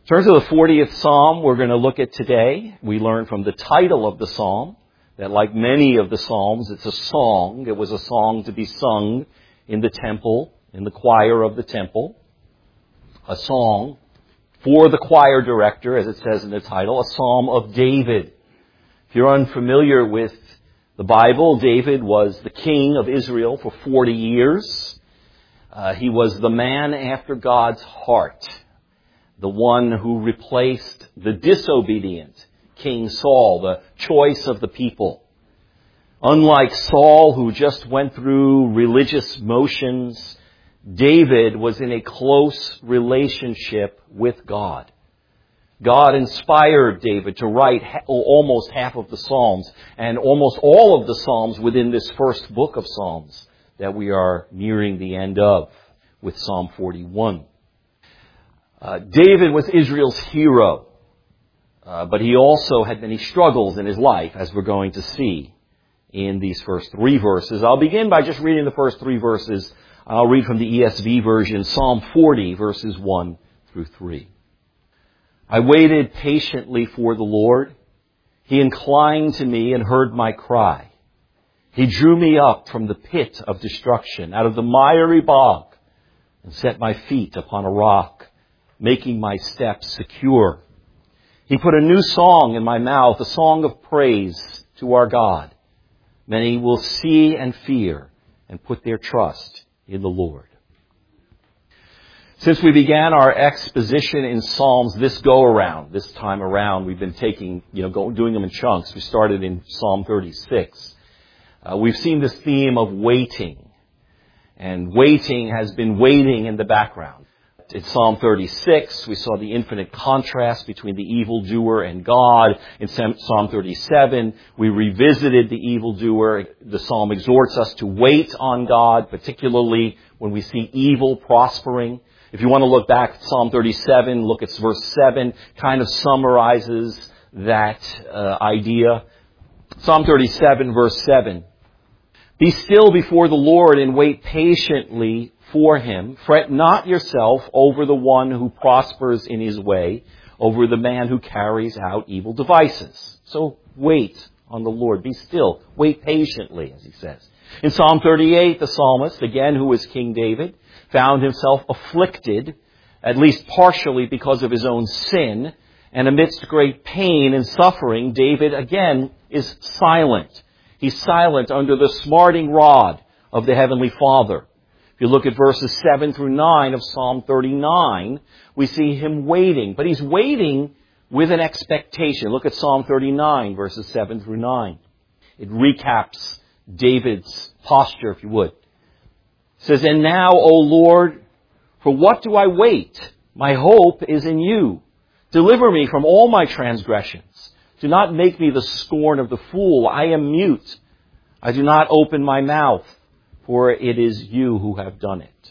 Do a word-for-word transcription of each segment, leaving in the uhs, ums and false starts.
In terms of the fortieth Psalm we're going to look at today, we learn from the title of the Psalm that like many of the Psalms, it's a song. It was a song to be sung in the temple, in the choir of the temple. A song for the choir director, as it says in the title, a Psalm of David. If you're unfamiliar with the Bible, David was the king of Israel for forty years. Uh, he was the man after God's heart. The one who replaced the disobedient King Saul, the choice of the people. Unlike Saul, who just went through religious motions, David was in a close relationship with God. God inspired David to write almost half of the Psalms and almost all of the Psalms within this first book of Psalms that we are nearing the end of with Psalm forty-one. Uh, David was Israel's hero, uh, but he also had many struggles in his life, as we're going to see in these first three verses. I'll begin by just reading the first three verses. I'll read from the E S V version, Psalm forty, verses one through three. I waited patiently for the Lord. He inclined to me and heard my cry. He drew me up from the pit of destruction, out of the miry bog, and set my feet upon a rock, making my steps secure. He put a new song in my mouth, a song of praise to our God. Many will see and fear and put their trust in the Lord. Since we began our exposition in Psalms this go-around, this time around, we've been taking, you know, go, doing them in chunks. We started in Psalm thirty-six. Uh, we've seen this theme of waiting. And waiting has been waiting in the background. In Psalm thirty-six, we saw the infinite contrast between the evildoer and God. In Psalm thirty-seven, we revisited the evildoer. The psalm exhorts us to wait on God, particularly when we see evil prospering. If you want to look back at Psalm thirty-seven, look at verse seven, kind of summarizes that uh, idea. Psalm thirty-seven, verse seven. Be still before the Lord and wait patiently for Him. Fret not yourself over the one who prospers in his way, over the man who carries out evil devices. So wait on the Lord. Be still. Wait patiently, as he says. In Psalm thirty-eight, the psalmist, again, who is King David, found himself afflicted, at least partially because of his own sin, and amidst great pain and suffering, David, again, is silent. He's silent under the smarting rod of the Heavenly Father. If you look at verses seven through nine of Psalm thirty-nine, we see him waiting. But he's waiting with an expectation. Look at Psalm thirty-nine, verses seven through nine. It recaps David's posture, if you would. It says, And now, O Lord, for what do I wait? My hope is in you. Deliver me from all my transgressions. Do not make me the scorn of the fool. I am mute. I do not open my mouth, for it is you who have done it.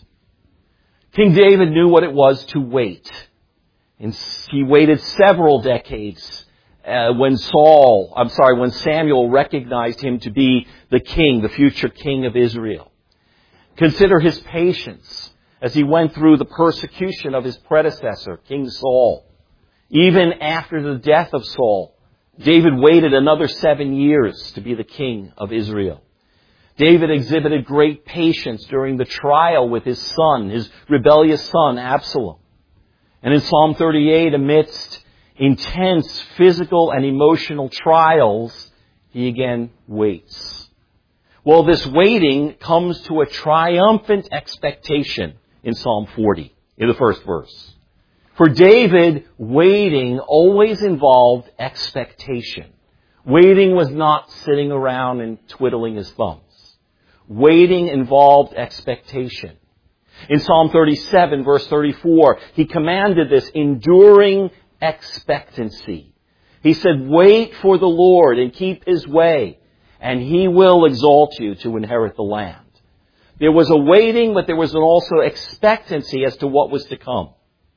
King David knew what it was to wait. And he waited several decades uh, when Saul, I'm sorry, when Samuel recognized him to be the king, the future king of Israel. Consider his patience as he went through the persecution of his predecessor, King Saul. Even after the death of Saul, David waited another seven years to be the king of Israel. David exhibited great patience during the trial with his son, his rebellious son, Absalom. And in Psalm thirty-eight, amidst intense physical and emotional trials, he again waits. Well, this waiting comes to a triumphant expectation in Psalm forty, in the first verse. For David, waiting always involved expectation. Waiting was not sitting around and twiddling his thumbs. Waiting involved expectation. In Psalm thirty-seven, verse thirty-four, he commanded this enduring expectancy. He said, wait for the Lord and keep His way, and He will exalt you to inherit the land. There was a waiting, but there was an also expectancy as to what was to come.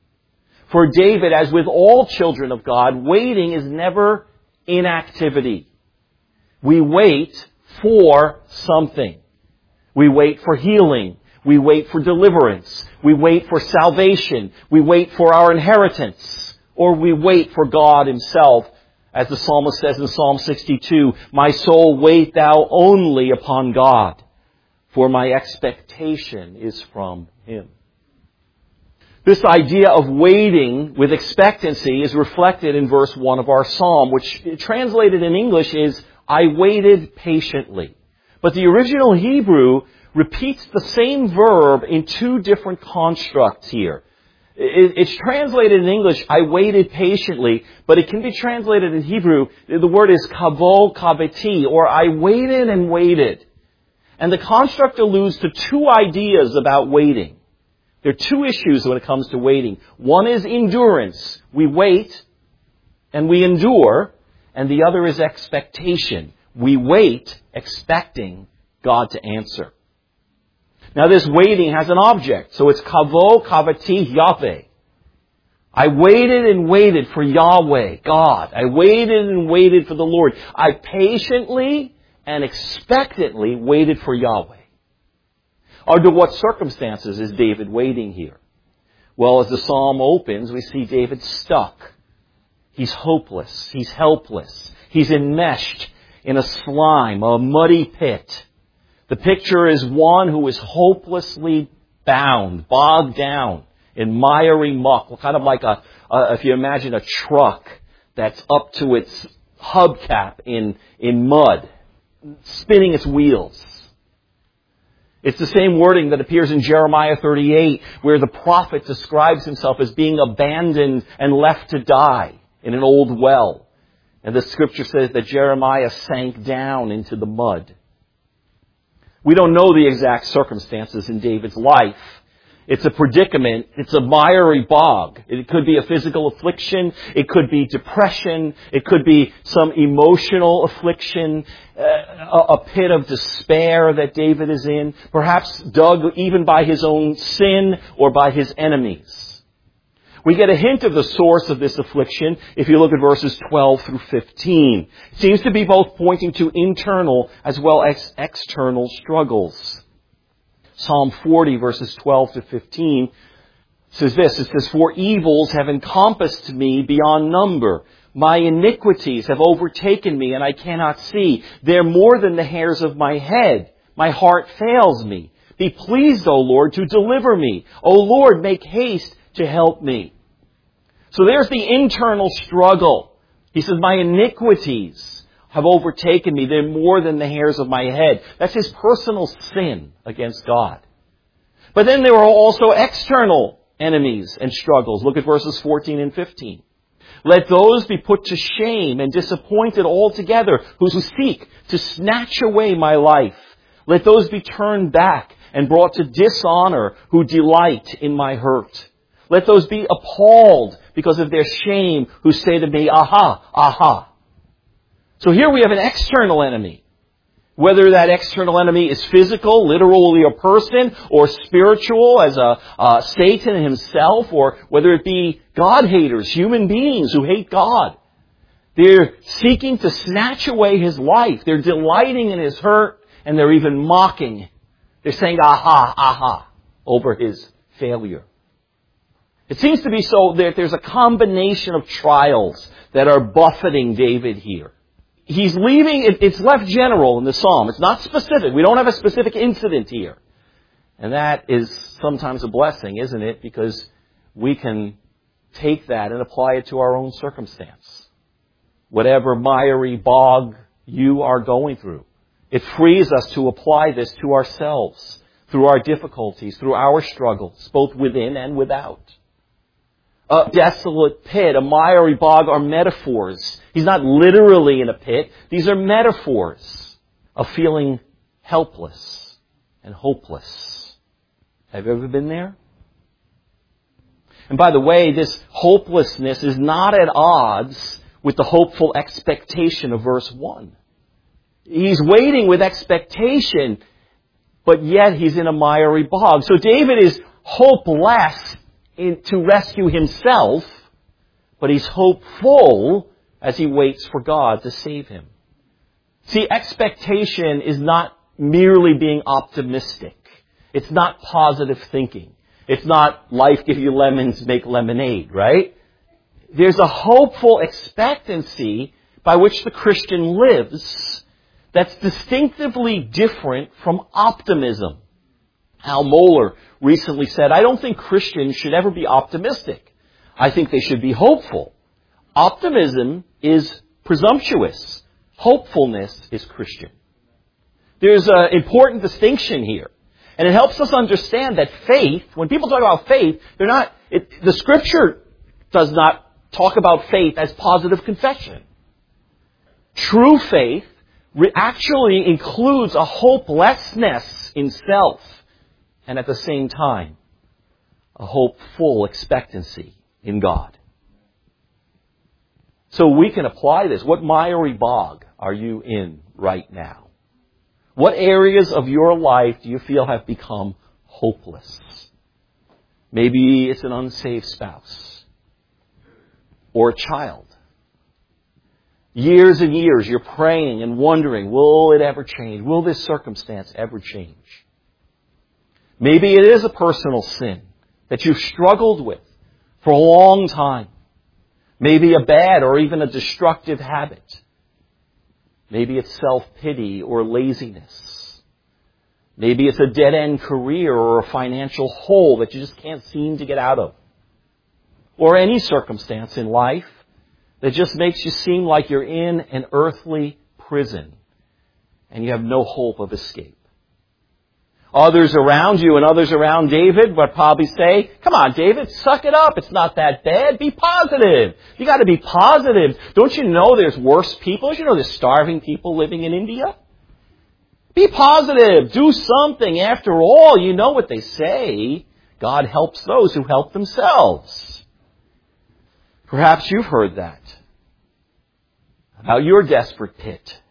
For David, as with all children of God, waiting is never inactivity. We wait for something. We wait for healing. We wait for deliverance. We wait for salvation. We wait for our inheritance. or we wait for God Himself. As the psalmist says in Psalm sixty-two, "My soul, wait thou only upon God, for my expectation is from Him." This idea of waiting with expectancy is reflected in verse one of our psalm, which translated in English is, "I waited patiently." But the original Hebrew repeats the same verb in two different constructs here. It's translated in English, "I waited patiently," but it can be translated in Hebrew, the word is kavol kaveti, or "I waited and waited." And the construct alludes to two ideas about waiting. There are two issues when it comes to waiting. One is endurance. We wait and we endure. And the other is expectation. We wait expecting God to answer. Now this waiting has an object. So it's kavo kavati Yahweh. I waited and waited for Yahweh, God. I waited and waited for the Lord. I patiently and expectantly waited for Yahweh. Under what circumstances is David waiting here? Well, as the psalm opens, we see David stuck. He's hopeless. He's helpless. He's enmeshed in a slime, a muddy pit. The picture is one who is hopelessly bound, bogged down in miry muck, kind of like a, a if you imagine a truck that's up to its hubcap in, in mud, spinning its wheels. It's the same wording that appears in Jeremiah thirty-eight, where the prophet describes himself as being abandoned and left to die in an old well. And the scripture says that Jeremiah sank down into the mud. We don't know the exact circumstances in David's life. It's a predicament. It's a miry bog. It could be a physical affliction. It could be depression. It could be some emotional affliction, uh, a pit of despair that David is in, perhaps dug even by his own sin or by his enemies. We get a hint of the source of this affliction if you look at verses twelve through fifteen. It seems to be both pointing to internal as well as external struggles. Psalm forty, verses twelve to fifteen, says this. It says, "For evils have encompassed me beyond number. My iniquities have overtaken me, and I cannot see. They're more than the hairs of my head. My heart fails me. Be pleased, O Lord, to deliver me. O Lord, make haste to help me." So there's the internal struggle. He says, my iniquities have overtaken me. They're more than the hairs of my head. That's his personal sin against God. But then there are also external enemies and struggles. Look at verses fourteen and fifteen. "Let those be put to shame and disappointed altogether who seek to snatch away my life. Let those be turned back and brought to dishonor who delight in my hurt. Let those be appalled because of their shame who say to me, aha, aha." So here we have an external enemy. Whether that external enemy is physical, literally a person, or spiritual as a uh, Satan himself, or whether it be God-haters, human beings who hate God. They're seeking to snatch away his life. They're delighting in his hurt, and they're even mocking. They're saying, aha, aha, over his failure. It seems to be so that there's a combination of trials that are buffeting David here. He's leaving, it's left general in the psalm. It's not specific. We don't have a specific incident here. And that is sometimes a blessing, isn't it? Because we can take that and apply it to our own circumstance. Whatever miry bog you are going through, it frees us to apply this to ourselves, through our difficulties, through our struggles, both within and without. A desolate pit, a miry bog are metaphors. He's not literally in a pit. These are metaphors of feeling helpless and hopeless. Have you ever been there? And by the way, this hopelessness is not at odds with the hopeful expectation of verse one. He's waiting with expectation, but yet he's in a miry bog. So David is hopeless in, to rescue himself, but he's hopeful as he waits for God to save him. See, expectation is not merely being optimistic. It's not positive thinking. It's not life give you lemons, make lemonade, right? there's a hopeful expectancy by which the Christian lives that's distinctively different from optimism. Al Mohler recently said, I don't think Christians should ever be optimistic. I think they should be hopeful. Optimism is presumptuous. Hopefulness is Christian. There's an important distinction here. And it helps us understand that faith, when people talk about faith, they're not, it, the Scripture does not talk about faith as positive confession. True faith actually includes a hopelessness in self, and at the same time, a hopeful expectancy in God. So we can apply this. What miry bog are you in right now? What areas of your life do you feel have become hopeless? Maybe it's an unsaved spouse or a child. Years and years you're praying and wondering, will it ever change? Will this circumstance ever change? Maybe it is a personal sin that you've struggled with for a long time. Maybe a bad or even a destructive habit. Maybe it's self-pity or laziness. Maybe it's a dead-end career or a financial hole that you just can't seem to get out of. Or any circumstance in life that just makes you seem like you're in an earthly prison and you have no hope of escape. Others around you and others around David would probably say, come on, David, suck it up. It's not that bad. Be positive. You got to be positive. Don't you know there's worse people? Don't you know there's starving people living in India? Be positive. Do something. After all, you know what they say. God helps those who help themselves. Perhaps you've heard that about your desperate pit.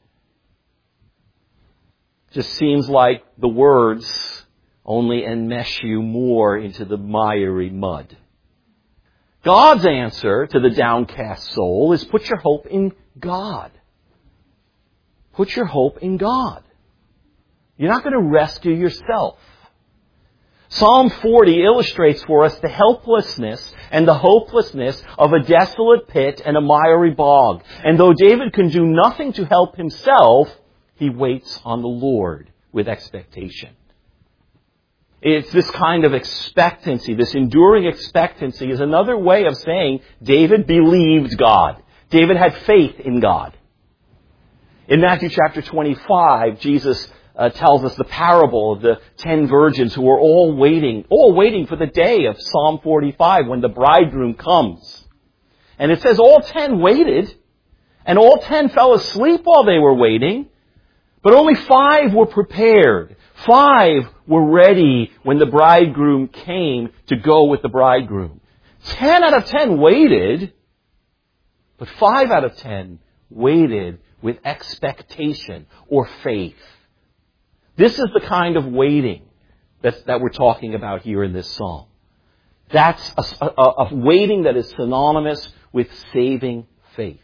Just seems like the words only enmesh you more into the miry mud. God's answer to the downcast soul is put your hope in God. Put your hope in God. You're not going to rescue yourself. Psalm forty illustrates for us the helplessness and the hopelessness of a desolate pit and a miry bog. And though David can do nothing to help himself, he waits on the Lord with expectation. It's this kind of expectancy, this enduring expectancy is another way of saying David believed God. David had faith in God. In Matthew chapter twenty-five, Jesus uh, tells us the parable of the ten virgins who were all waiting, all waiting for the day of Psalm forty-five when the bridegroom comes. And it says all ten waited, and all ten fell asleep while they were waiting. But only five were prepared. Five were ready when the bridegroom came to go with the bridegroom. Ten out of ten waited, but five out of ten waited with expectation or faith. This is the kind of waiting that, that we're talking about here in this psalm. That's a, a, a waiting that is synonymous with saving faith.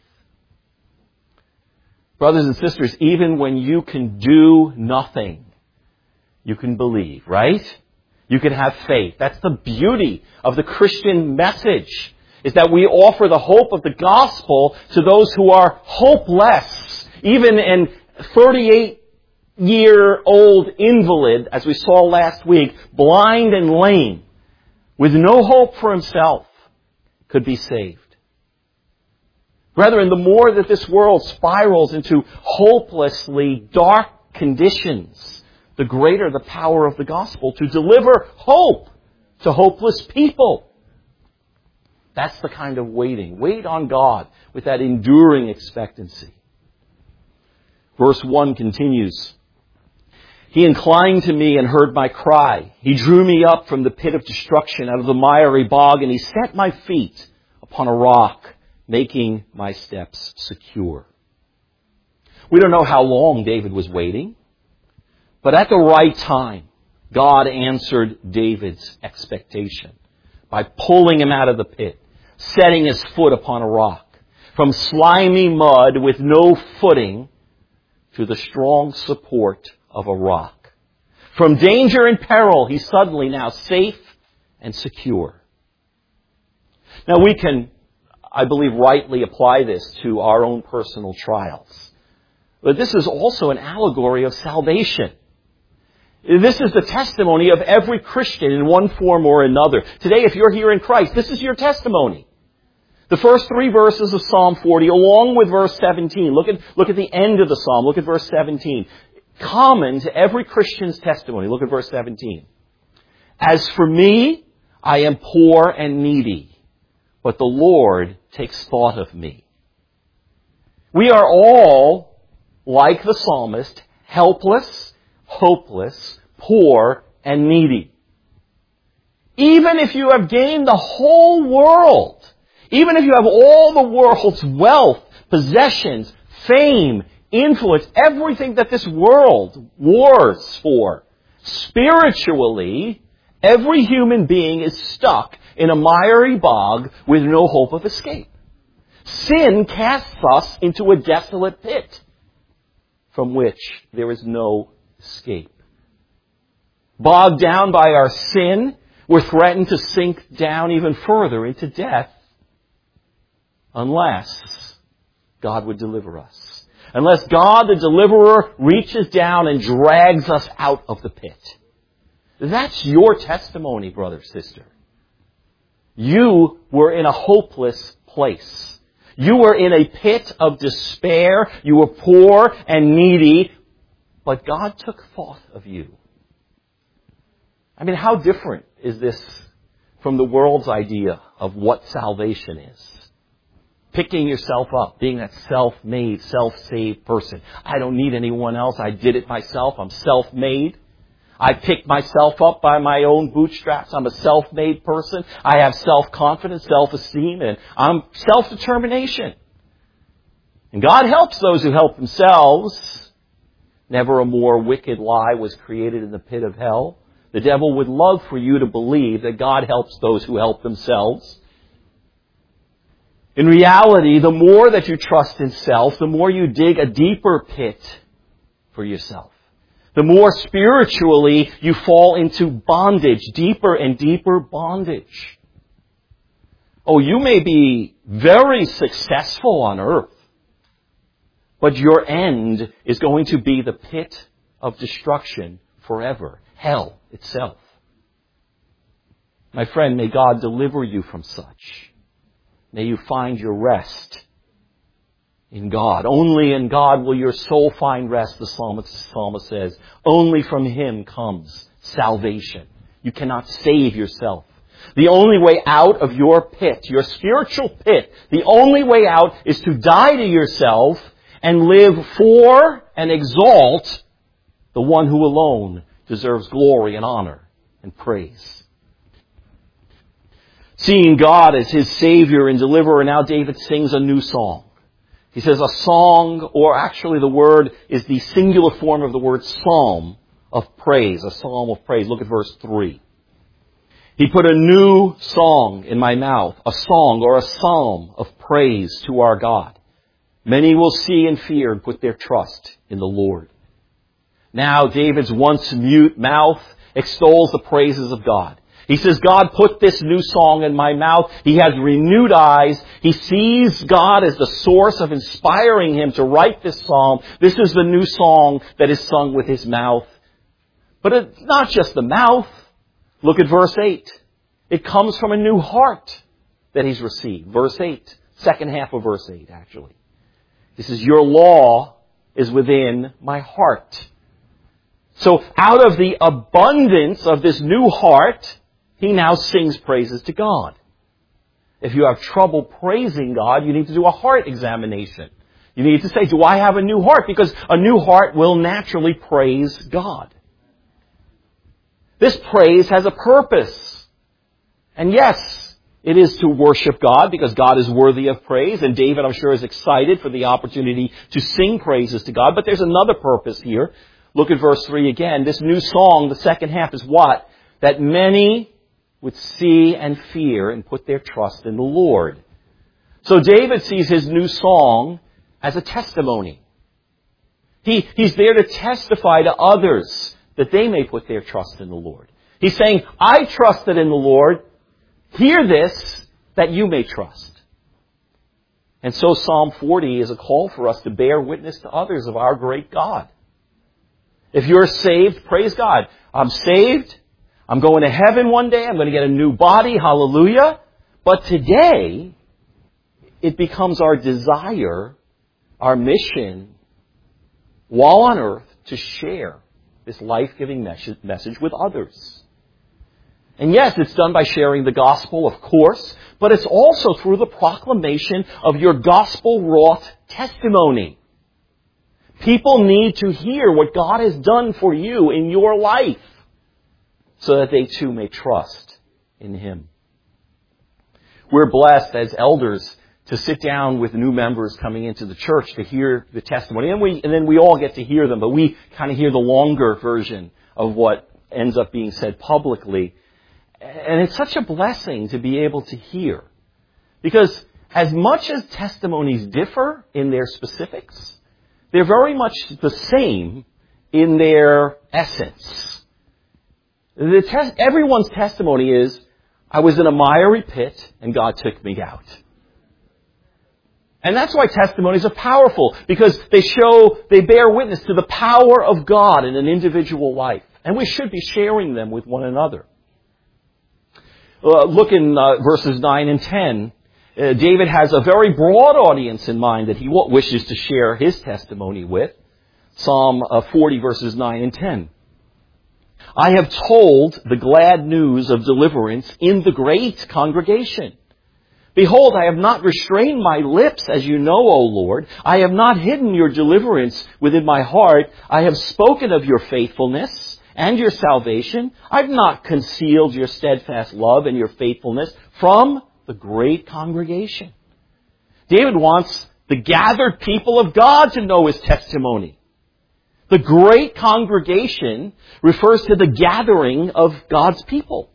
Brothers and sisters, even when you can do nothing, you can believe, right? You can have faith. That's the beauty of the Christian message, is that we offer the hope of the gospel to those who are hopeless. Even an thirty-eight-year-old invalid, as we saw last week, blind and lame, with no hope for himself, could be saved. Brethren, the more that this world spirals into hopelessly dark conditions, the greater the power of the gospel to deliver hope to hopeless people. That's the kind of waiting. Wait on God with that enduring expectancy. Verse one continues. He inclined to me and heard my cry. He drew me up from the pit of destruction, out of the miry bog, and he set my feet upon a rock, making my steps secure. We don't know how long David was waiting, but at the right time, God answered David's expectation by pulling him out of the pit, setting his foot upon a rock, from slimy mud with no footing to the strong support of a rock. From danger and peril, he's suddenly now safe and secure. Now we can I believe, rightly apply this to our own personal trials. But this is also an allegory of salvation. This is the testimony of every Christian in one form or another. Today, if you're here in Christ, this is your testimony. The first three verses of Psalm forty, along with verse seventeen. Look at, look at the end of the Psalm. Look at verse seventeen. Common to every Christian's testimony. Look at verse seventeen. As for me, I am poor and needy, but the Lord takes thought of me. We are all, like the psalmist, helpless, hopeless, poor, and needy. Even if you have gained the whole world, even if you have all the world's wealth, possessions, fame, influence, everything that this world wars for, spiritually, every human being is stuck in a miry bog with no hope of escape. Sin casts us into a desolate pit from which there is no escape. Bogged down by our sin, we're threatened to sink down even further into death unless God would deliver us. Unless God, the deliverer, reaches down and drags us out of the pit. That's your testimony, brother, sister. You were in a hopeless place. You were in a pit of despair. You were poor and needy, but God took thought of you. I mean, how different is this from the world's idea of what salvation is? Picking yourself up, being that self-made, self-saved person. I don't need anyone else. I did it myself. I'm self-made. I picked myself up by my own bootstraps. I'm a self-made person. I have self-confidence, self-esteem, and I'm self-determination. And God helps those who help themselves. Never a more wicked lie was created in the pit of hell. The devil would love for you to believe that God helps those who help themselves. In reality, the more that you trust in self, the more you dig a deeper pit for yourself. The more spiritually you fall into bondage, deeper and deeper bondage. Oh, you may be very successful on earth, but your end is going to be the pit of destruction forever. Hell itself. My friend, may God deliver you from such. May you find your rest in God. Only in God will your soul find rest, the psalmist, the psalmist says. Only from Him comes salvation. You cannot save yourself. The only way out of your pit, your spiritual pit, the only way out is to die to yourself and live for and exalt the one who alone deserves glory and honor and praise. Seeing God as his Savior and Deliverer, now David sings a new song. He says a song, or actually the word is the singular form of the word psalm of praise, a psalm of praise. Look at verse three. He put a new song in my mouth, a song or a psalm of praise to our God. Many will see and fear and put their trust in the Lord. Now David's once mute mouth extols the praises of God. He says, God put this new song in my mouth. He has renewed eyes. He sees God as the source of inspiring him to write this psalm. This is the new song that is sung with his mouth. But it's not just the mouth. Look at verse eight. It comes from a new heart that he's received. Verse eight. Second half of verse eight, actually. He says, your law is within my heart. So out of the abundance of this new heart, he now sings praises to God. If you have trouble praising God, you need to do a heart examination. You need to say, do I have a new heart? Because a new heart will naturally praise God. This praise has a purpose. And yes, it is to worship God because God is worthy of praise. And David, I'm sure, is excited for the opportunity to sing praises to God. But there's another purpose here. Look at verse three again. This new song, the second half, is what? That many would see and fear and put their trust in the Lord. So David sees his new song as a testimony. He, he's there to testify to others that they may put their trust in the Lord. He's saying, I trusted in the Lord. Hear this, that you may trust. And so Psalm forty is a call for us to bear witness to others of our great God. If you're saved, praise God. I'm saved. I'm going to heaven one day. I'm going to get a new body. Hallelujah. But today, it becomes our desire, our mission, while on earth, to share this life-giving message with others. And yes, it's done by sharing the gospel, of course, but it's also through the proclamation of your gospel-wrought testimony. People need to hear what God has done for you in your life so that they too may trust in Him. We're blessed as elders to sit down with new members coming into the church to hear the testimony. And we, and then we all get to hear them, but we kind of hear the longer version of what ends up being said publicly. And it's such a blessing to be able to hear. Because as much as testimonies differ in their specifics, they're very much the same in their essence. The tes- everyone's testimony is, I was in a miry pit and God took me out. And that's why testimonies are powerful, because they show, they bear witness to the power of God in an individual life. And we should be sharing them with one another. Uh, look in uh, verses nine and ten. Uh, David has a very broad audience in mind that he wishes to share his testimony with. Psalm uh, forty, verses nine and ten. I have told the glad news of deliverance in the great congregation. Behold, I have not restrained my lips, as you know, O Lord. I have not hidden your deliverance within my heart. I have spoken of your faithfulness and your salvation. I've not concealed your steadfast love and your faithfulness from the great congregation. David wants the gathered people of God to know his testimony. The great congregation refers to the gathering of God's people.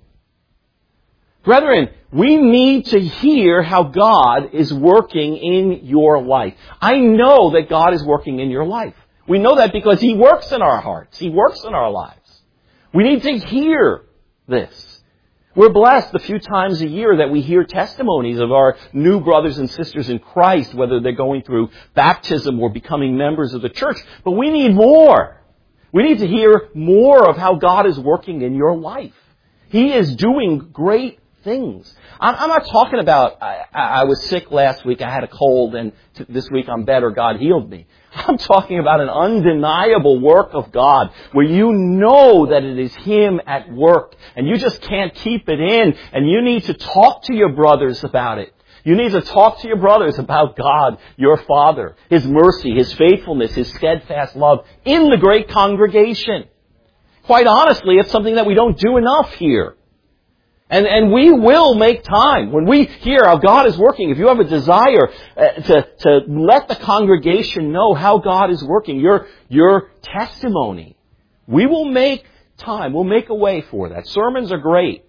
Brethren, we need to hear how God is working in your life. I know that God is working in your life. We know that because He works in our hearts. He works in our lives. We need to hear this. We're blessed the few times a year that we hear testimonies of our new brothers and sisters in Christ, whether they're going through baptism or becoming members of the church. But we need more. We need to hear more of how God is working in your life. He is doing great things. I'm not talking about, I, I was sick last week, I had a cold, and this week I'm better, God healed me. I'm talking about an undeniable work of God, where you know that it is Him at work, and you just can't keep it in, and you need to talk to your brothers about it. You need to talk to your brothers about God, your Father, His mercy, His faithfulness, His steadfast love in the great congregation. Quite honestly, it's something that we don't do enough here. And, and we will make time. When we hear how God is working, if you have a desire uh, to, to let the congregation know how God is working, your, your testimony, we will make time. We'll make a way for that. Sermons are great.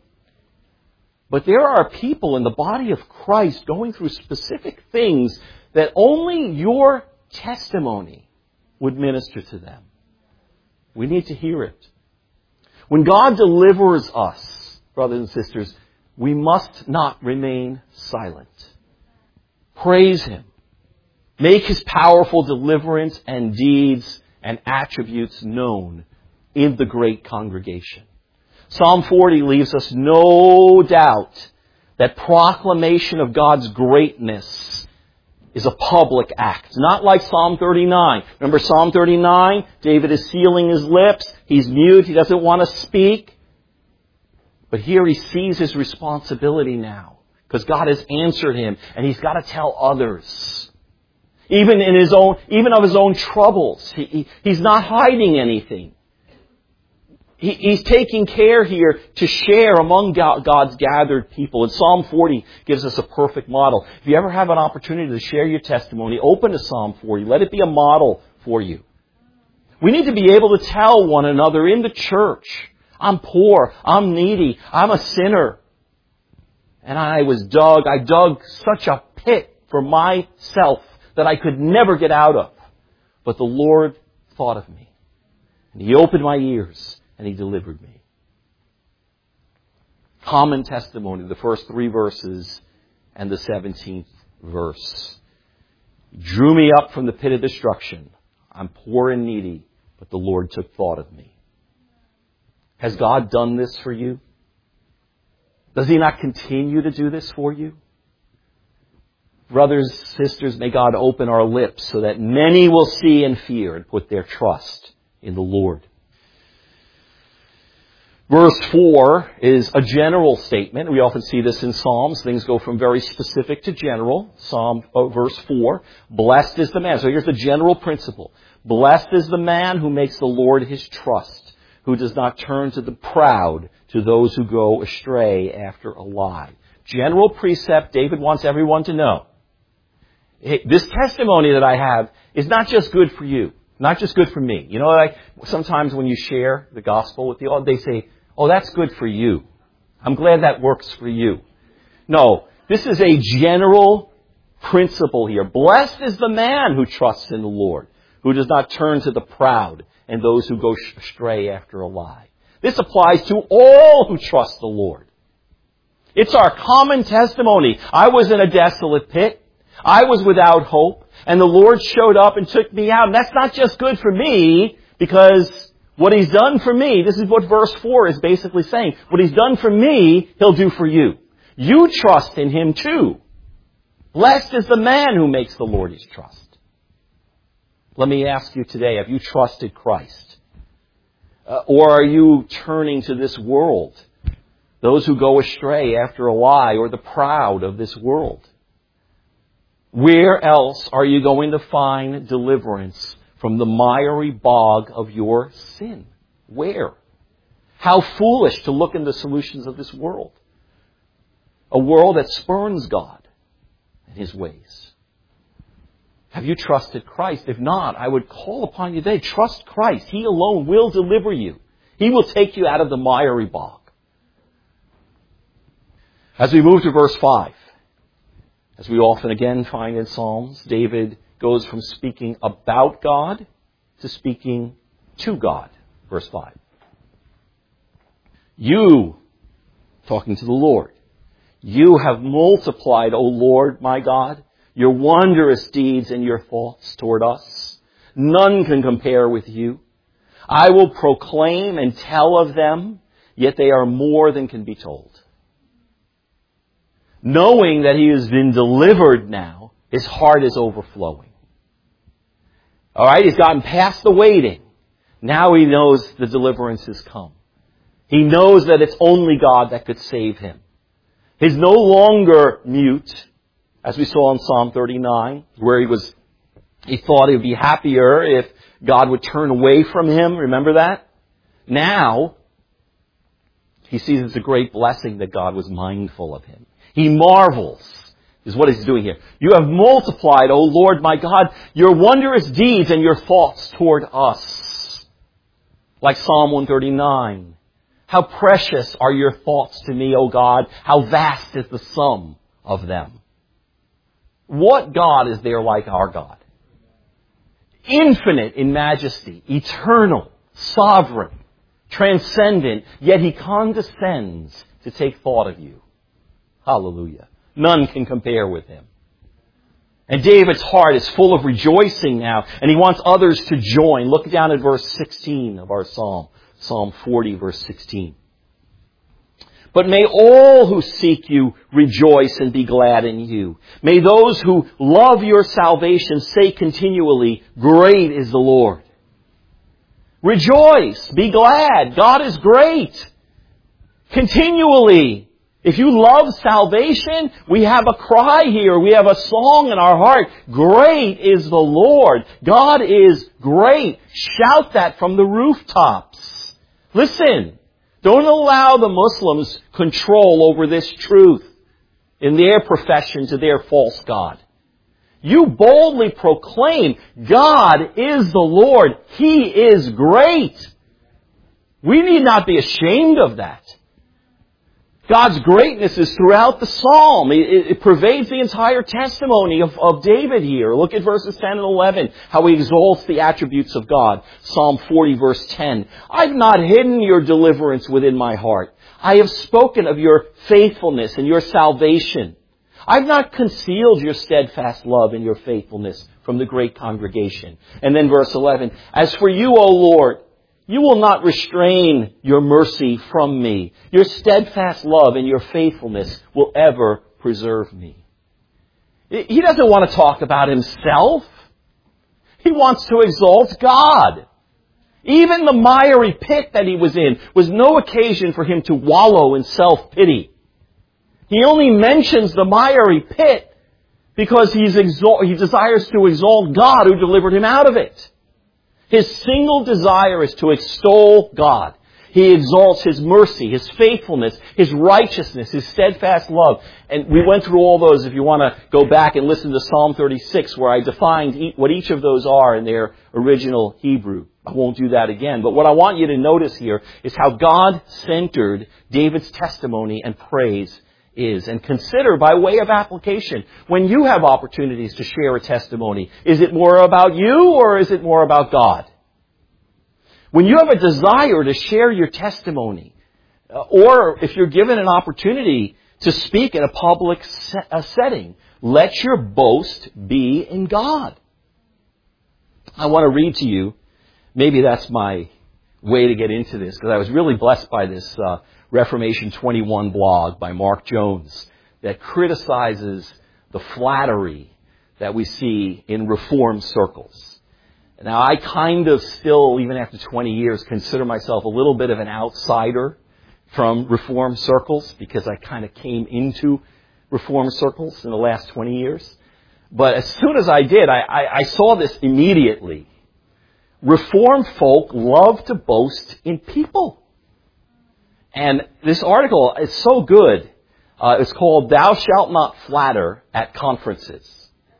But there are people in the body of Christ going through specific things that only your testimony would minister to them. We need to hear it. When God delivers us, brothers and sisters, we must not remain silent. Praise Him. Make His powerful deliverance and deeds and attributes known in the great congregation. Psalm forty leaves us no doubt that proclamation of God's greatness is a public act. Not like Psalm thirty-nine. Remember Psalm thirty-nine? David is sealing his lips. He's mute. He doesn't want to speak. But here he sees his responsibility now, because God has answered him, and he's got to tell others. Even in his own, even of his own troubles, he, he, he's not hiding anything. He, he's taking care here to share among God, God's gathered people. And Psalm forty gives us a perfect model. If you ever have an opportunity to share your testimony, open to Psalm forty. Let it be a model for you. We need to be able to tell one another in the church, I'm poor. I'm needy. I'm a sinner. And I was dug, I dug such a pit for myself that I could never get out of. But the Lord thought of me. And He opened my ears and He delivered me. Common testimony, the first three verses and the seventeenth verse. You drew me up from the pit of destruction. I'm poor and needy, but the Lord took thought of me. Has God done this for you? Does He not continue to do this for you? Brothers, sisters, may God open our lips so that many will see and fear and put their trust in the Lord. Verse four is a general statement. We often see this in Psalms. Things go from very specific to general. Psalm, oh, verse four, blessed is the man. So here's the general principle. Blessed is the man who makes the Lord his trust, who does not turn to the proud, to those who go astray after a lie. General precept David wants everyone to know. This testimony that I have is not just good for you, not just good for me. You know, like sometimes when you share the gospel with the audience, they say, oh, that's good for you. I'm glad that works for you. No, this is a general principle here. Blessed is the man who trusts in the Lord, who does not turn to the proud and those who go astray after a lie. This applies to all who trust the Lord. It's our common testimony. I was in a desolate pit. I was without hope, and the Lord showed up and took me out. And that's not just good for me, because what He's done for me, this is what verse four is basically saying. What He's done for me, He'll do for you. You trust in Him too. Blessed is the man who makes the Lord his trust. Let me ask you today, have you trusted Christ? Uh, or are you turning to this world? Those who go astray after a lie, or the proud of this world? Where else are you going to find deliverance from the miry bog of your sin? Where? How foolish to look in the solutions of this world. A world that spurns God and His ways. Have you trusted Christ? If not, I would call upon you today. Trust Christ. He alone will deliver you. He will take you out of the miry bog. As we move to verse five, as we often again find in Psalms, David goes from speaking about God to speaking to God. Verse five. You, talking to the Lord, you have multiplied, O Lord my God, your wondrous deeds and your thoughts toward us. None can compare with you. I will proclaim and tell of them, yet they are more than can be told. Knowing that he has been delivered now, his heart is overflowing. All right, he's gotten past the waiting. Now he knows the deliverance has come. He knows that it's only God that could save him. He's no longer mute, as we saw in Psalm thirty-nine, where he was, he thought he would be happier if God would turn away from him. Remember that? Now, he sees it's a great blessing that God was mindful of him. He marvels, is what he's doing here. You have multiplied, O Lord my God, your wondrous deeds and your thoughts toward us. Like Psalm one thirty-nine. How precious are your thoughts to me, O God. How vast is the sum of them. What God is there like our God? Infinite in majesty, eternal, sovereign, transcendent, yet He condescends to take thought of you. Hallelujah. None can compare with Him. And David's heart is full of rejoicing now, and he wants others to join. Look down at verse sixteen of our psalm. Psalm forty, verse sixteen. But may all who seek you rejoice and be glad in you. May those who love your salvation say continually, great is the Lord. Rejoice, be glad. God is great. Continually. If you love salvation, we have a cry here. We have a song in our heart. Great is the Lord. God is great. Shout that from the rooftops. Listen, don't allow the Muslims control over this truth in their profession to their false God. You boldly proclaim, God is the Lord. He is great. We need not be ashamed of that. God's greatness is throughout the psalm. It, it, it pervades the entire testimony of, of David here. Look at verses ten and eleven, how he exalts the attributes of God. Psalm forty, verse ten. I've not hidden your deliverance within my heart. I have spoken of your faithfulness and your salvation. I've not concealed your steadfast love and your faithfulness from the great congregation. And then verse eleven, as for you, O Lord, you will not restrain your mercy from me. Your steadfast love and your faithfulness will ever preserve me. He doesn't want to talk about himself. He wants to exalt God. Even the miry pit that he was in was no occasion for him to wallow in self-pity. He only mentions the miry pit because he's exalt- he desires to exalt God who delivered him out of it. His single desire is to extol God. He exalts His mercy, His faithfulness, His righteousness, His steadfast love. And we went through all those if you want to go back and listen to Psalm thirty-six where I defined what each of those are in their original Hebrew. I won't do that again. But what I want you to notice here is how God-centered David's testimony and praise is. And consider by way of application, when you have opportunities to share a testimony, is it more about you or is it more about God? When you have a desire to share your testimony, or if you're given an opportunity to speak in a public setting, let your boast be in God. I want to read to you, maybe that's my way to get into this, because I was really blessed by this uh, Reformation twenty-one blog by Mark Jones that criticizes the flattery that we see in Reformed circles. Now, I kind of still, even after twenty years, consider myself a little bit of an outsider from Reformed circles because I kind of came into Reformed circles in the last twenty years. But as soon as I did, I, I, I saw this immediately. Reformed folk love to boast in people. And this article is so good. Uh, it's called Thou Shalt Not Flatter at Conferences.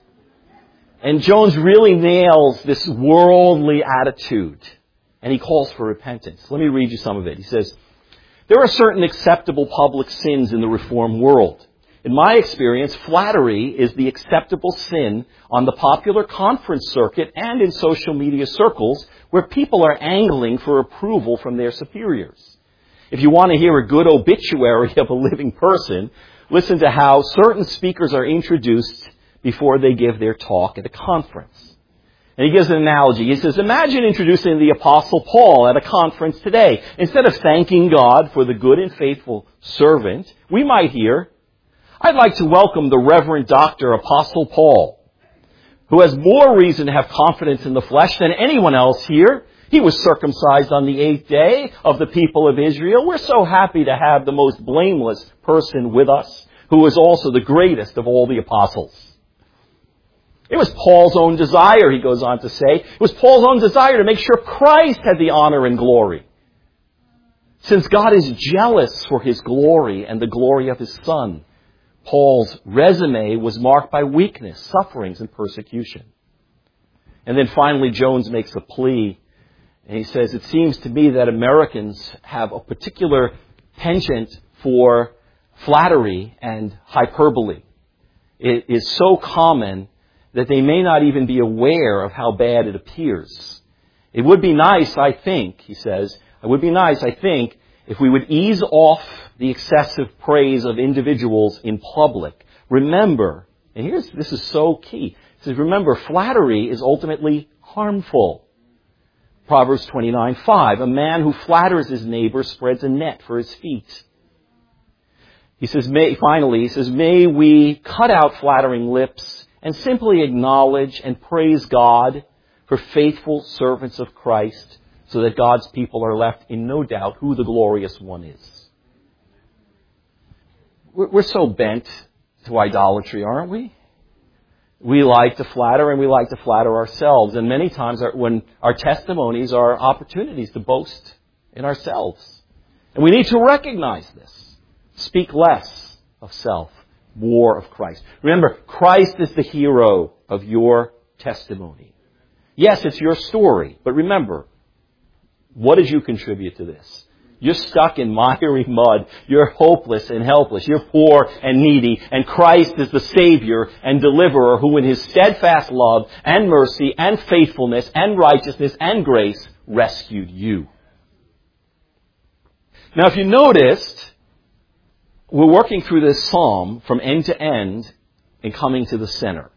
And Jones really nails this worldly attitude. And he calls for repentance. Let me read you some of it. He says, there are certain acceptable public sins in the Reformed world. In my experience, flattery is the acceptable sin on the popular conference circuit and in social media circles where people are angling for approval from their superiors. If you want to hear a good obituary of a living person, listen to how certain speakers are introduced before they give their talk at a conference. And he gives an analogy. He says, imagine introducing the Apostle Paul at a conference today. Instead of thanking God for the good and faithful servant, we might hear, I'd like to welcome the Reverend Doctor Apostle Paul, who has more reason to have confidence in the flesh than anyone else here. He was circumcised on the eighth day of the people of Israel. We're so happy to have the most blameless person with us, who is also the greatest of all the apostles. It was Paul's own desire, he goes on to say. It was Paul's own desire to make sure Christ had the honor and glory. Since God is jealous for His glory and the glory of His Son, Paul's resume was marked by weakness, sufferings, and persecution. And then finally, Jones makes a plea. And he says, it seems to me that Americans have a particular penchant for flattery and hyperbole. It is so common that they may not even be aware of how bad it appears. It would be nice, I think, he says, it would be nice, I think, if we would ease off the excessive praise of individuals in public. Remember, and here's, this is so key, he says, remember, flattery is ultimately harmful. Proverbs twenty-nine five, a man who flatters his neighbor spreads a net for his feet. He says, may, finally, he says, may we cut out flattering lips and simply acknowledge and praise God for faithful servants of Christ so that God's people are left in no doubt who the glorious one is. We're so bent to idolatry, aren't we? We like to flatter and we like to flatter ourselves. And many times our, when our testimonies are opportunities to boast in ourselves. And we need to recognize this. Speak less of self, more of Christ. Remember, Christ is the hero of your testimony. Yes, it's your story, but remember, what did you contribute to this? You're stuck in miry mud. You're hopeless and helpless. You're poor and needy. And Christ is the Savior and Deliverer who in His steadfast love and mercy and faithfulness and righteousness and grace rescued you. Now, if you noticed, We're working through this psalm from end to end and coming to the center.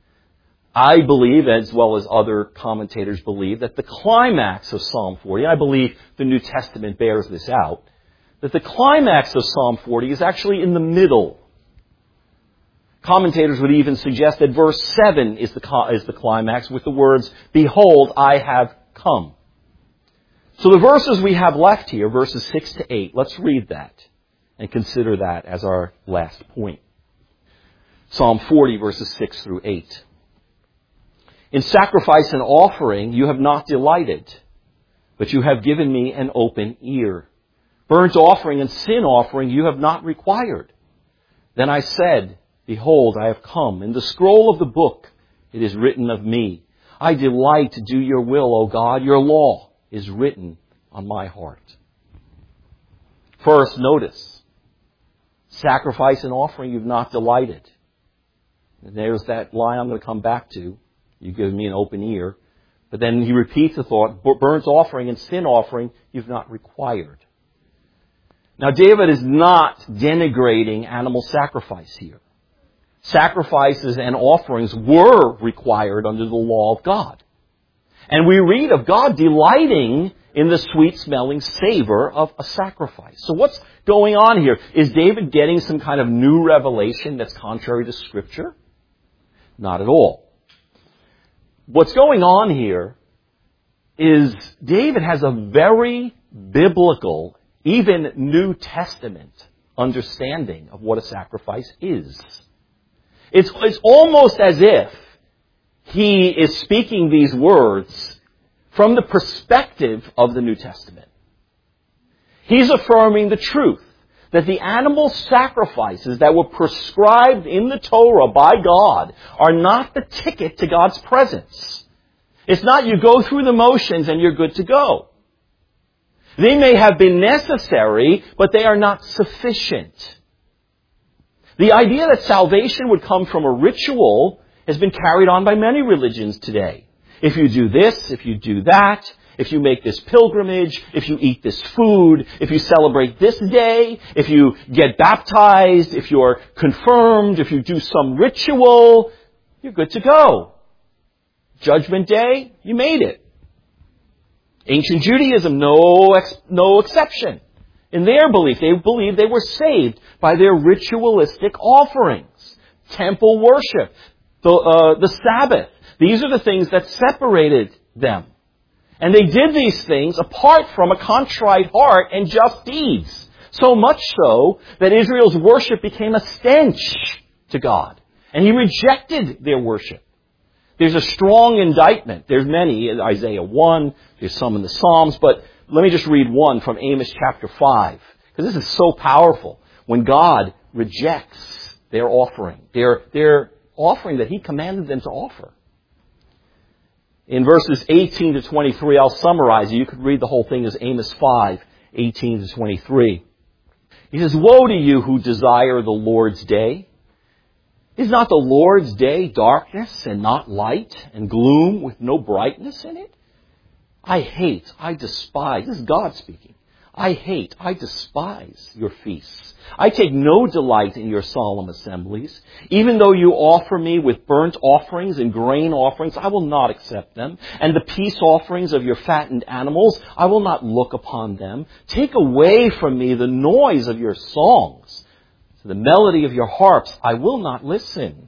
I believe, as well as other commentators believe, that the climax of Psalm forty, and I believe the New Testament bears this out, that the climax of Psalm forty is actually in the middle. Commentators would even suggest that verse seven is the, is the climax with the words, "Behold, I have come." So the verses we have left here, verses six to eight, let's read that and consider that as our last point. Psalm forty, verses six through eight. "In sacrifice and offering you have not delighted, but you have given me an open ear. Burnt offering and sin offering you have not required. Then I said, Behold, I have come. In the scroll of the book it is written of me. I delight to do your will, O God. Your law is written on my heart." First, notice, sacrifice and offering you've not delighted. And there's that line I'm going to come back to. You've given me an open ear. But then he repeats the thought, burnt offering and sin offering you've not required. Now, David is not denigrating animal sacrifice here. Sacrifices and offerings were required under the law of God. And we read of God delighting in the sweet-smelling savor of a sacrifice. So what's going on here? Is David getting some kind of new revelation that's contrary to Scripture? Not at all. What's going on here is David has a very biblical, even New Testament understanding of what a sacrifice is. It's, it's almost as if he is speaking these words from the perspective of the New Testament. He's affirming the truth that the animal sacrifices that were prescribed in the Torah by God are not the ticket to God's presence. It's not you go through the motions and you're good to go. They may have been necessary, but they are not sufficient. The idea that salvation would come from a ritual has been carried on by many religions today. If you do this, if you do that, if you make this pilgrimage, if you eat this food, if you celebrate this day, if you get baptized, if you're confirmed, if you do some ritual, you're good to go. Judgment Day, you made it. Ancient Judaism, no, ex- no exception. In their belief, they believed they were saved by their ritualistic offerings. Temple worship, the, uh, the Sabbath. These are the things that separated them. And they did these things apart from a contrite heart and just deeds. So much so that Israel's worship became a stench to God. And He rejected their worship. There's a strong indictment. There's many in Isaiah one. There's some in the Psalms. But let me just read one from Amos chapter five. Because this is so powerful. When God rejects their offering. Their, their offering that He commanded them to offer. In verses eighteen to twenty-three, I'll summarize it. You could read the whole thing as Amos five, eighteen to twenty-three. He says, "Woe to you who desire the Lord's day. Is not the Lord's day darkness and not light, and gloom with no brightness in it? I hate, I despise," this is God speaking, "I hate, I despise your feasts. I take no delight in your solemn assemblies. Even though you offer me with burnt offerings and grain offerings, I will not accept them. And the peace offerings of your fattened animals, I will not look upon them. Take away from me the noise of your songs. To the melody of your harps, I will not listen."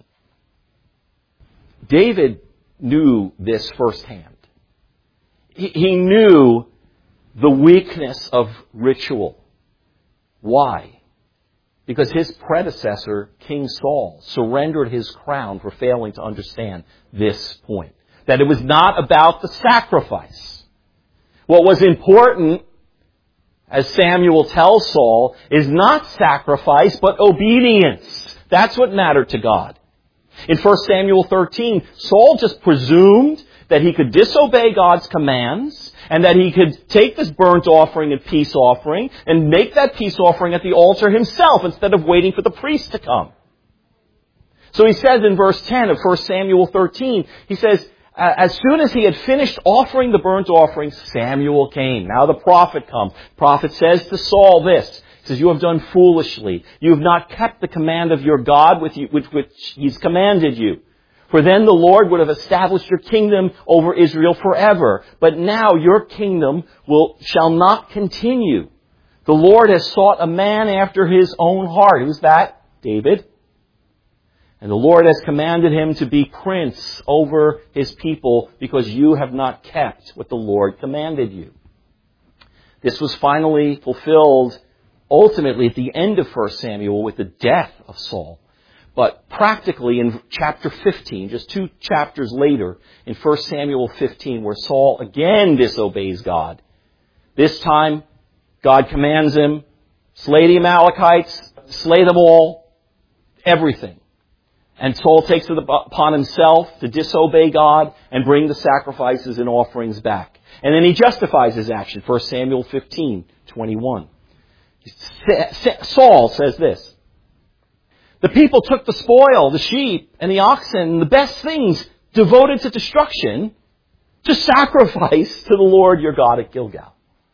David knew this firsthand. He, he knew the weakness of ritual. Why? Because his predecessor, King Saul, surrendered his crown for failing to understand this point. That it was not about the sacrifice. What was important, as Samuel tells Saul, is not sacrifice, but obedience. That's what mattered to God. In First Samuel thirteen, Saul just presumed that he could disobey God's commands and that he could take this burnt offering and peace offering and make that peace offering at the altar himself instead of waiting for the priest to come. So he says in verse ten of First Samuel thirteen, he says, as soon as he had finished offering the burnt offering, Samuel came. Now the prophet comes. The prophet says to Saul this. He says, you have done foolishly. You have not kept the command of your God with you, which, which He's commanded you. For then the Lord would have established your kingdom over Israel forever. But now your kingdom will, shall not continue. The Lord has sought a man after His own heart. Who's that? David. And the Lord has commanded him to be prince over His people because you have not kept what the Lord commanded you. This was finally fulfilled ultimately at the end of First Samuel with the death of Saul. But practically in chapter fifteen, just two chapters later, in First Samuel fifteen, where Saul again disobeys God. This time, God commands him, slay the Amalekites, slay them all, everything. And Saul takes it upon himself to disobey God and bring the sacrifices and offerings back. And then he justifies his action. First Samuel fifteen, twenty-one. Saul says this. The people took the spoil, the sheep and the oxen, the best things devoted to destruction, to sacrifice to the Lord your God at Gilgal.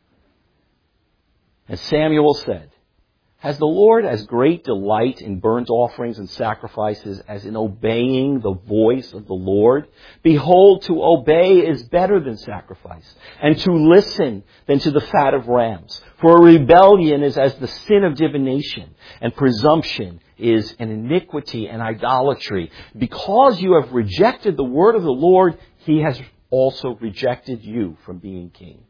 And Samuel said, has the Lord as great delight in burnt offerings and sacrifices as in obeying the voice of the Lord? Behold, to obey is better than sacrifice, and to listen than to the fat of rams. For a rebellion is as the sin of divination, and presumption is an iniquity and idolatry. Because you have rejected the word of the Lord, He has also rejected you from being king.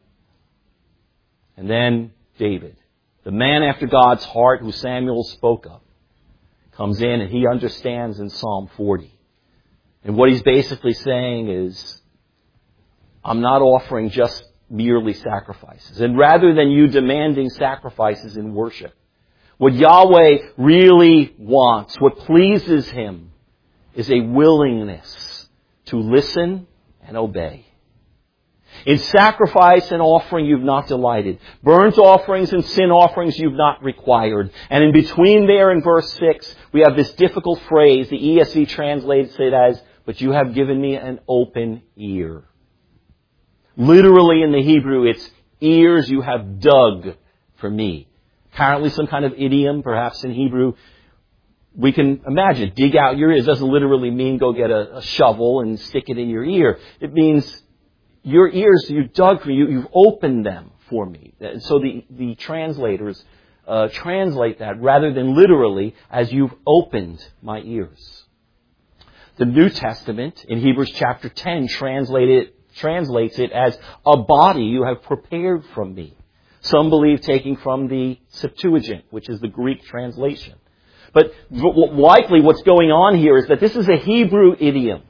And then David, the man after God's heart who Samuel spoke of, comes in and he understands in Psalm forty. And what he's basically saying is, I'm not offering just merely sacrifices. And rather than you demanding sacrifices in worship, what Yahweh really wants, what pleases Him, is a willingness to listen and obey. In sacrifice and offering you've not delighted. Burnt offerings and sin offerings you've not required. And in between there in verse six, we have this difficult phrase. The E S V translates it as, but you have given me an open ear. Literally in the Hebrew, it's ears you have dug for me. Apparently some kind of idiom, perhaps in Hebrew. We can imagine, dig out your ears. It doesn't literally mean go get a, a shovel and stick it in your ear. It means your ears, you dug for me, you, you've opened them for me. And so the, the translators uh, translate that rather than literally as you've opened my ears. The New Testament in Hebrews chapter ten translated, translates it as a body you have prepared from me. Some believe taking from the Septuagint, which is the Greek translation. But likely what's going on here is that this is a Hebrew idiom.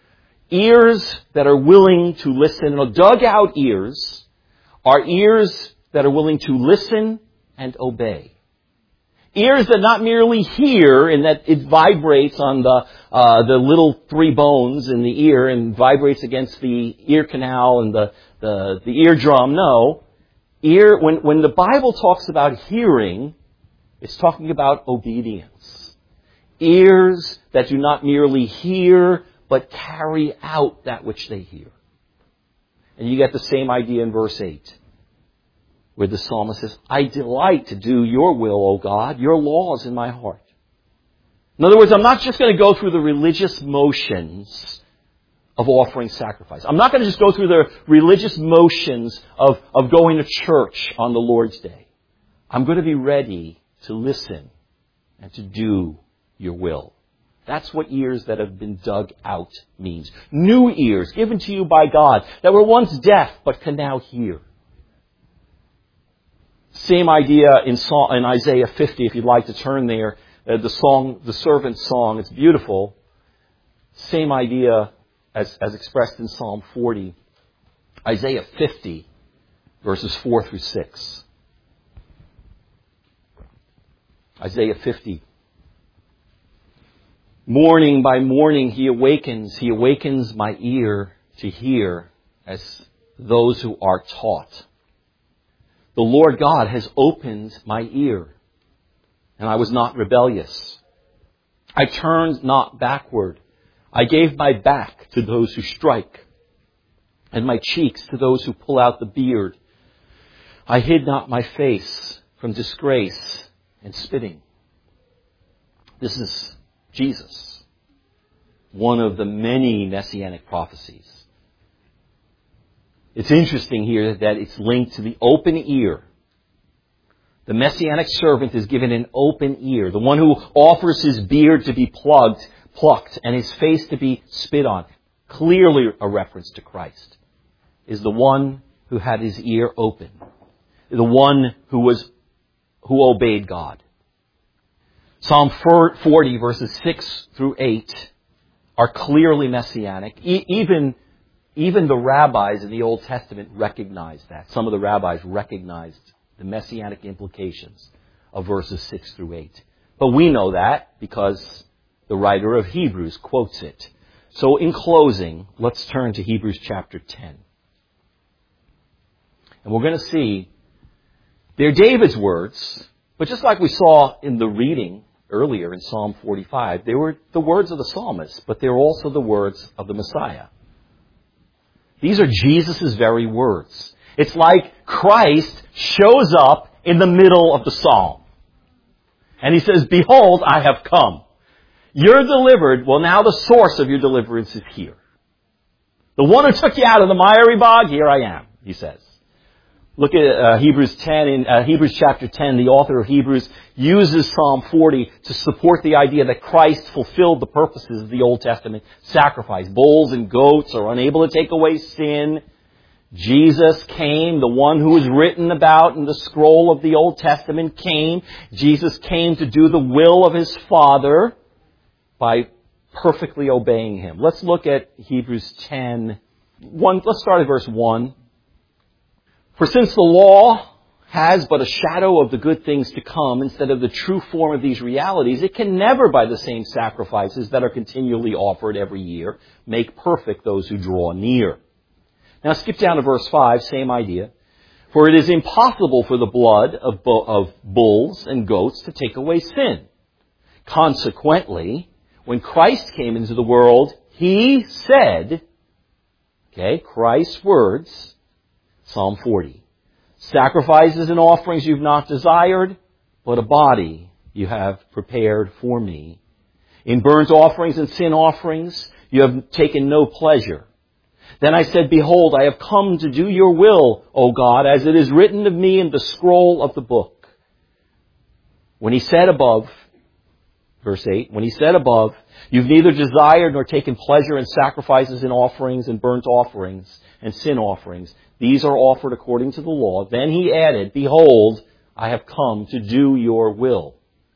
Ears that are willing to listen, or dug out ears, are ears that are willing to listen and obey. Ears that not merely hear in that it vibrates on the uh, the little three bones in the ear and vibrates against the ear canal and the the, the eardrum. No, ear. When when the Bible talks about hearing, it's talking about obedience. Ears that do not merely hear, but carry out that which they hear. And you get the same idea in verse eight, where the psalmist says, I delight to do your will, O God, your law is in my heart. In other words, I'm not just going to go through the religious motions of offering sacrifice. I'm not going to just go through the religious motions of, of going to church on the Lord's Day. I'm going to be ready to listen and to do your will. That's what ears that have been dug out means. New ears given to you by God that were once deaf but can now hear. Same idea in, in Isaiah fifty, if you'd like to turn there. Uh, the song, the servant's song, it's beautiful. Same idea as, as expressed in Psalm forty. Isaiah fifty, verses four through six. Isaiah fifty. Morning by morning he awakens, he awakens my ear to hear as those who are taught. The Lord God has opened my ear, and I was not rebellious. I turned not backward. I gave my back to those who strike, and my cheeks to those who pull out the beard. I hid not my face from disgrace and spitting. This is Jesus, one of the many messianic prophecies. It's interesting here that it's linked to the open ear. The messianic servant is given an open ear, the one who offers his beard to be plugged, plucked and his face to be spit on. Clearly a reference to Christ, is the one who had his ear open, the one who was who obeyed God. Psalm forty, verses six through eight, are clearly messianic. E- even, even the rabbis in the Old Testament recognized that. Some of the rabbis recognized the messianic implications of verses six through eight. But we know that because the writer of Hebrews quotes it. So in closing, let's turn to Hebrews chapter ten. And we're going to see they're David's words, but just like we saw in the reading earlier in Psalm forty-five, they were the words of the psalmist, but they're also the words of the Messiah. These are Jesus' very words. It's like Christ shows up in the middle of the psalm. And he says, "Behold, I have come. You're delivered. Well, now the source of your deliverance is here. The one who took you out of the miry bog, here I am," he says. Look at uh, Hebrews ten. In uh, Hebrews chapter ten, the author of Hebrews uses Psalm forty to support the idea that Christ fulfilled the purposes of the Old Testament sacrifice. Bulls and goats are unable to take away sin. Jesus came, the one who is written about in the scroll of the Old Testament came. Jesus came to do the will of his Father by perfectly obeying him. Let's look at Hebrews ten. One, let's start at verse one. "For since the law has but a shadow of the good things to come instead of the true form of these realities, it can never by the same sacrifices that are continually offered every year make perfect those who draw near." Now skip down to verse five, same idea. "For it is impossible for the blood of, bu- of bulls and goats to take away sin. Consequently, when Christ came into the world, he said," okay, Christ's words, Psalm forty, "Sacrifices and offerings you've not desired, but a body you have prepared for me. In burnt offerings and sin offerings you have taken no pleasure. Then I said, Behold, I have come to do your will, O God, as it is written of me in the scroll of the book." When he said above, verse eight, when he said above, "You've neither desired nor taken pleasure in sacrifices and offerings and burnt offerings and sin offerings. These are offered according to the law." Then he added, "Behold, I have come to do your will."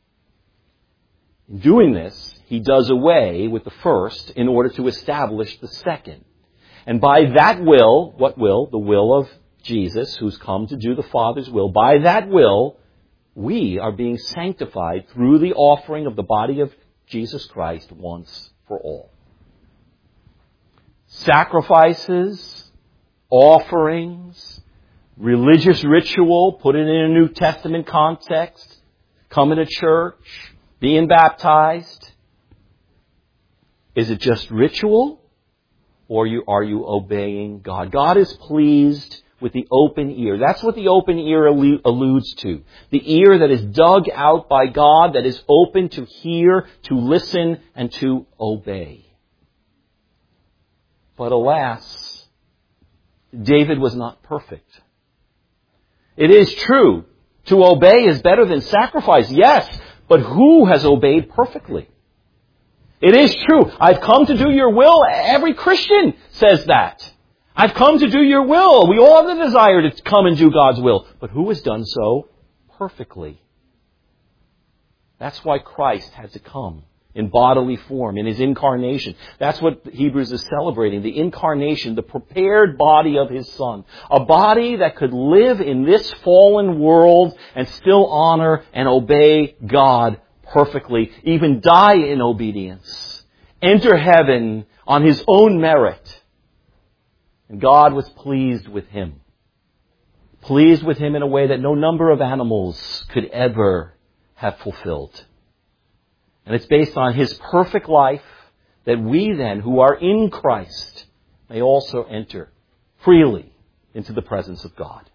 In doing this, he does away with the first in order to establish the second. And by that will, what will? The will of Jesus, who's come to do the Father's will. By that will, we are being sanctified through the offering of the body of Jesus Christ once for all. Sacrifices, offerings, religious ritual, put it in a New Testament context, coming to church, being baptized. Is it just ritual? Or you, are you obeying God? God is pleased with the open ear. That's what the open ear alludes to. The ear that is dug out by God, that is open to hear, to listen, and to obey. But alas, David was not perfect. It is true, to obey is better than sacrifice, yes, but who has obeyed perfectly? It is true. I've come to do your will. Every Christian says that. I've come to do your will. We all have the desire to come and do God's will. But who has done so perfectly? That's why Christ had to come in bodily form, in his incarnation. That's what Hebrews is celebrating. The incarnation, the prepared body of his Son. A body that could live in this fallen world and still honor and obey God perfectly, even die in obedience, enter heaven on his own merit. And God was pleased with him. Pleased with him in a way that no number of animals could ever have fulfilled. And it's based on his perfect life that we then, who are in Christ, may also enter freely into the presence of God.